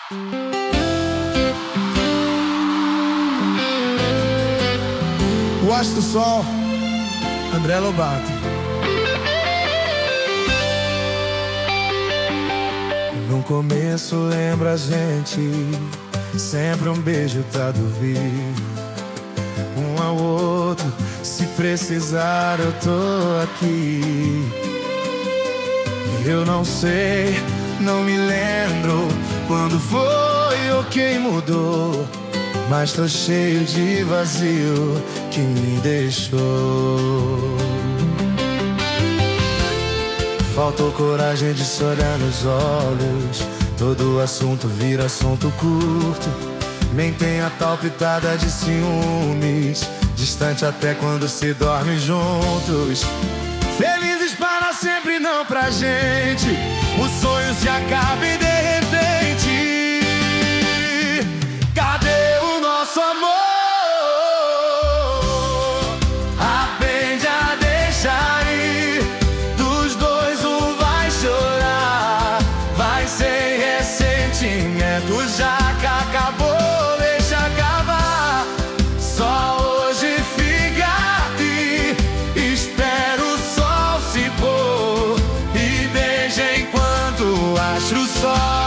O Astro do Sol, André Lobato. No começo lembra a gente, sempre um beijo pra dormir. Um ao outro, se precisar eu tô aqui. Eu não sei, não me lembro quando foi ou quem mudou, mas tô cheio de vazio que me deixou. Faltou coragem de se olhar nos olhos, todo assunto vira assunto curto. Nem tem a tal pitada de ciúmes, distante até quando se dorme juntos. Felizes para sempre, não pra gente. O sonho se acaba e de repente, cadê o nosso amor? Aprende a deixar ir, dos dois um vai chorar. Vai sem ressentimento, já que acabou. Astro Sol.